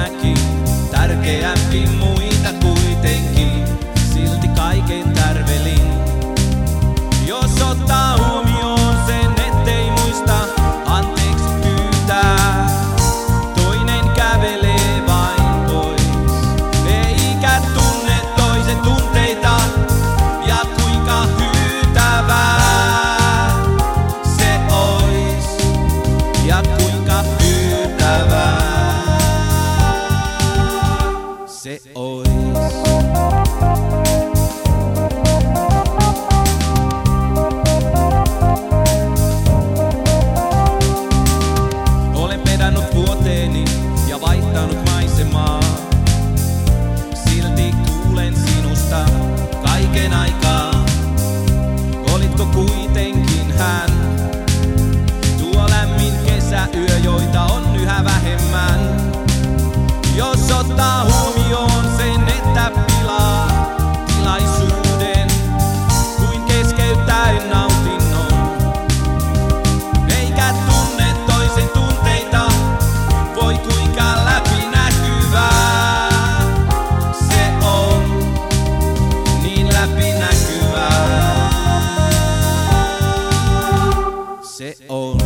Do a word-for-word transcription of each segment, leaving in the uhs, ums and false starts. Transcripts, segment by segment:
näki, tärkeämpi muita kuitenkin, silti kaiken tärvelin. Jos ottaa huomioon sen, ettei muista anteeksi pyytää, toinen kävelee vain pois, eikä tunne toisen tunteita, ja kuinka hyytävää se ois, ja kuinka hyytävää se ois. Vuoteeni ja vaihtanut maisemaa, silti kuulen sinusta kaiken aikaa. Olitko kuitenkin hän, tuo lämmin kesäyö, joita on yhä vähemmän. Jos ottaa huomioon sen, että pilaa tilaisuuden, kuin keskeyttäen nautinnon, eikä tunne toisen tunteita, voi kuinka läpinäkyvää se on, niin läpinäkyvää se on.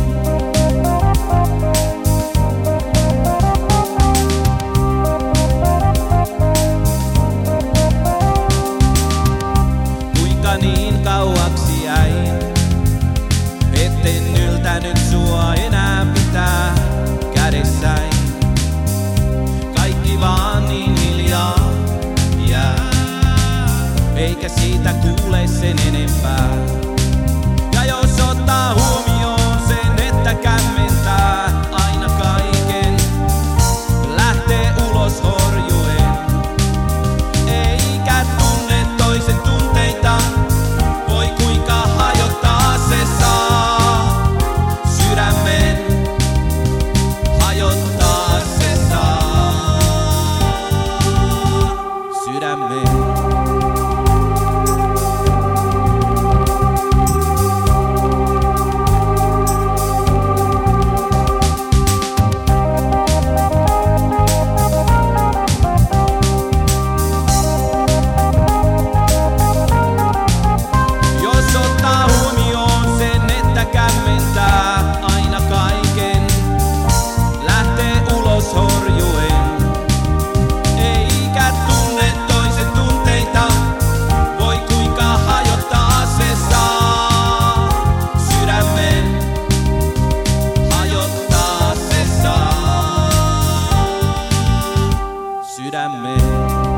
Kuinka niin kauaksi jäin, etten yltänyt sua enää pitää kädessäin. Kaikki vaan niin hiljaa jää, eikä siitä kuule sen enempää. Ja jos ottaa huomioon sen, että kämmentää aina kaiken, lähtee ulos horjuen, eikä tunne toisen tunteita, voi kuinka hajottaa se saa sydämen, hajottaa se saa sydämen. Jos ottaa huomioon sen, että kämmentää aina kaiken, lähtee ulos horjuen, eikä tunne toisen tunteita, voi kuinka hajottaa se saa sydämen, hajottaa se saa sydämen.